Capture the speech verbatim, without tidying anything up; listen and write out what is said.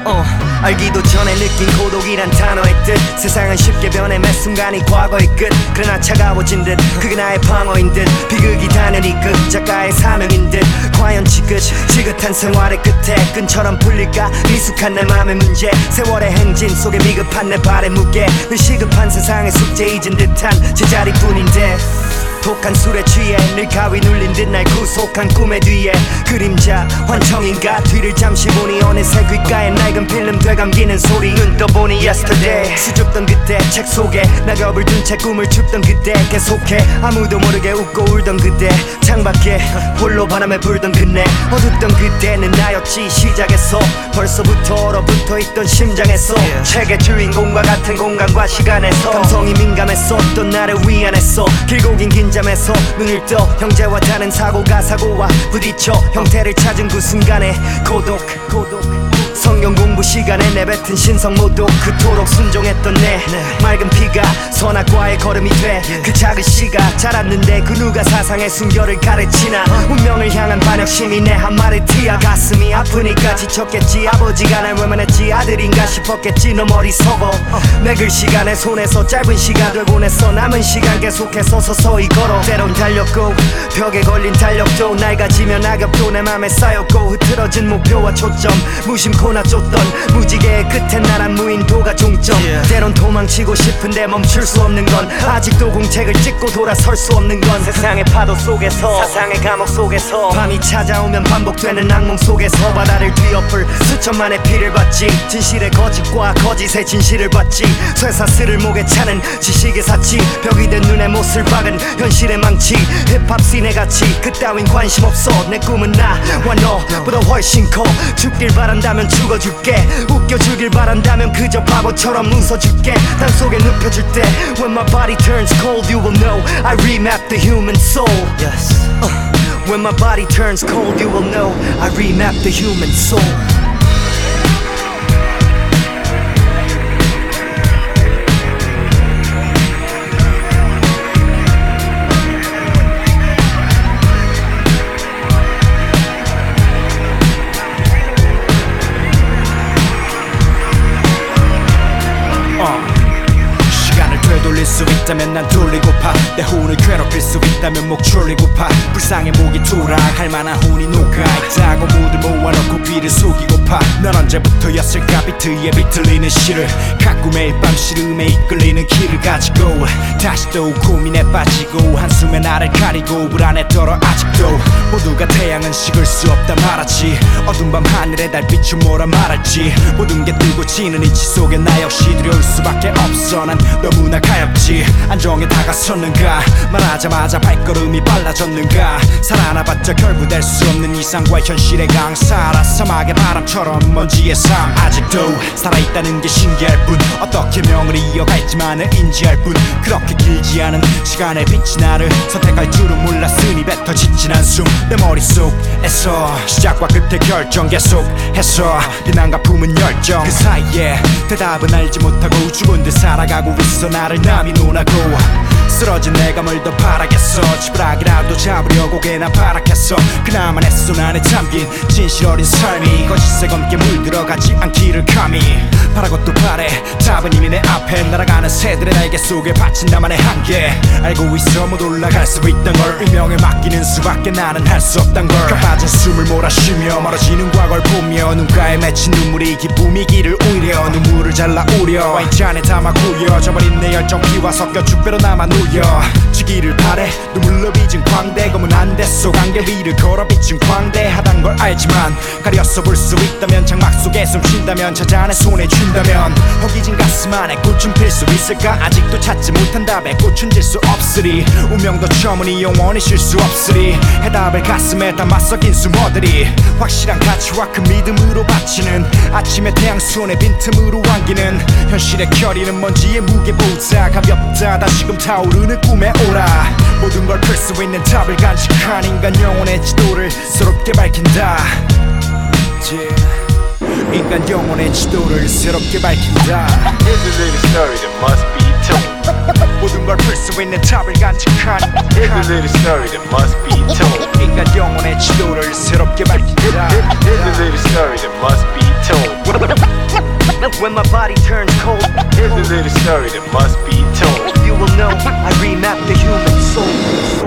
어, 알기도 전에 느낀 고독이란 단어의 뜻. 세상은 쉽게 변해 매 순간이 과거의 끝. 그러나 차가워진 듯 그게 나의 방어인 듯. 비극이 당연히 끝 작가의 사명인 듯. 과연 지긋 지긋한 생활의 끝에 끈처럼 풀릴까 미숙한 내 맘의 문제. 세월의 행진 속에 미급한 내 발의 무게. 늘 시급한 세상의 숙제 잊은 듯한 제자리뿐인데 독한 술에 취해 늘 가위 눌린 듯 날 구속한 꿈의 뒤에 그림자 환청인가. 뒤를 잠시 보니 어느새 귓가에 낡은 필름 되감기는 소리. 눈 떠보니 yesterday 수줍던 그때 책 속에 낙엽을 둔 채 꿈을 춥던 그때 계속해 아무도 모르게 웃고 울던 그때 창밖에 홀로 바람에 불던 그네. 어둡던 그때는 나였지 시작에서 벌써부터 얼어붙어 있던 심장에서 책의 주인공과 같은 공간과 시간에서 감성이 민감했었던 나를 위안했어. 길고 긴 긴 잠에서 눈을 떠 형제와 다른 사고가 사고와 부딪혀 형태를 찾은 그 순간에 고독 고독 성경 공부 시간에 내뱉은 신성 모독. 그토록 순종했던 내 맑은 피가 선악과의 걸음이 돼. 그 작은 씨가 자랐는데 그 누가 사상의 순결을 가르치나. 운명을 향한 반역심이 내 한 말을 티야. 가슴이 아프니까 지쳤겠지. 아버지가 날 외면했지. 아들인가 싶었겠지. 너 머리 서고 내 글씨가 내 손에서 짧은 시간 되곤 했어. 남은 시간 계속해서 서서히 걸어. 때론 달렸고 벽에 걸린 달력도 낡아지며 낙엽도 내 맘에 쌓였고 흐트러진 목표와 초점 무심코 나 쫓던 무지개의 끝엔 나란 무인도가 종점. yeah. 때론 도망치고 싶은데 멈출 수 없는 건 아직도 공책을 찍고 돌아설 수 없는 건 세상의 파도 속에서 사상의 감옥 속에서 밤이 찾아오면 반복되는 악몽 속에서 바다를 뒤엎을 수천만의 피를 받지. 진실의 거짓과 거짓의 진실을 받지. 쇠사슬을 목에 차는 지식의 사치. 벽이 된 눈에 못을 박은 현실의 망치. 힙합 씬의 가치 그따윈 관심 없어. 내 꿈은 나와 너보다 훨씬 커. 죽길 바란다면 죽어줄게. 웃겨주길 바란다면 그저 바보처럼 웃어줄게. 땅 속에 눕혀줄 때 When my body turns cold you will know I remap the human soul. Yes. uh, When my body turns cold you will know I remap the human soul. 돌릴 수 있다면 난 돌리고파. 내 혼을 괴롭힐 수 있다면 목 졸리고파. 불쌍해 목이 돌아갈 만한 혼이 녹아있다고 모두 모아놓고 귀를 속이고파. 넌 언제부터였을까 비트에 비틀리는 시를 갖고 매일 밤 시름에 이끌리는 길을 가지고 다시 또 고민에 빠지고 한숨에 나를 가리고 불안에 떨어 아직도 모두가 태양은 식을 수 없다 말하지. 어두운 밤 하늘에 달빛이 뭐라 말할지 모든 게 뜨고 지는 이치 속에 나 역시 두려울 수밖에 없어. 난 너무나 가엽지. 안정에 다가섰는가 말하자마자 발걸음이 빨라졌는가. 살아나봤자 결부될 수 없는 이상과 현실의 강사라. 사막의 바람처럼 먼지의 삶 아직도 살아있다는 게 신기할 뿐. 어떻게 명을 이어갈지만을 인지할 뿐. 그렇게 길지 않은 시간의 빛이 나를 선택할 줄은 몰랐으니 뱉어지진 한숨 내 머릿속에서 시작과 끝의 결정 계속해서 비난과 품은 열정. 그 사이에 대답은 알지 못하고 죽은 듯 살아가고 있어. 나를 남이 논하고 쓰러진 내가 뭘 더 바라겠어. 지푸라기라도 잡으려고 꽤나 바라겠어. 그나마 내 손 안에 담긴 진실 어린 삶이 거짓에 검게 물들어가지 않기를 감히 바라고 또 바래. 답은 이미 내 앞에 날아가는 새들의 날개 속에 바친 나만의 한계. 알고 있어 못 올라갈 수 있단 걸. 운명에 맡기는 수밖에 나는 할 수 없단 걸. 가빠진 숨을 몰아쉬며 멀어지는 과거를 보며 눈가에 맺힌 눈물이 기쁨이 길을 오히려 눈물을 잘라 우려. 와인잔에 담아 구여 져버린 내 열정 피와 섞여 죽배로 남아 누여 지기를 바래. 눈물로 빚은 광대 검은 안대 속 안개 위를 걸어 비친 광대하단 걸 알지만 가려서 볼 수 있다면 장막 속에 숨 쉰다면 찾아 내 손에 쥔다면 허기진 가슴 안에 꽃은 필 수 있을까. 아직도 찾지 못한 답에 꽃은 질 수 없으리. 운명도 처음이니 영원히 쉴 수 없으리. 해답을 가슴에 담아 섞인 수모들이 확실한 가치와 그 믿음으로 바치는 아침의 태양 손에 빈틈으로 안기는 현실의 결의는 먼지의 무게보다 가볍다. 다시금 타오르는 꿈의 오라. 모든 걸 풀 수 있는 답을 간직한 인간 영혼의 지도를 새롭게 밝힌다. yeah. 인간 영혼의 지도를 새롭게 밝힌다. Here's a little story that must be told. 모든 걸 풀 수 있는 답을 간직한 Here's a little story that must be told. 인간 영혼의 지도를 새롭게 밝힌다. Here's a little story that must be told. when my body turns cold. Here's a little story that must be told. You will know I remap the human soul.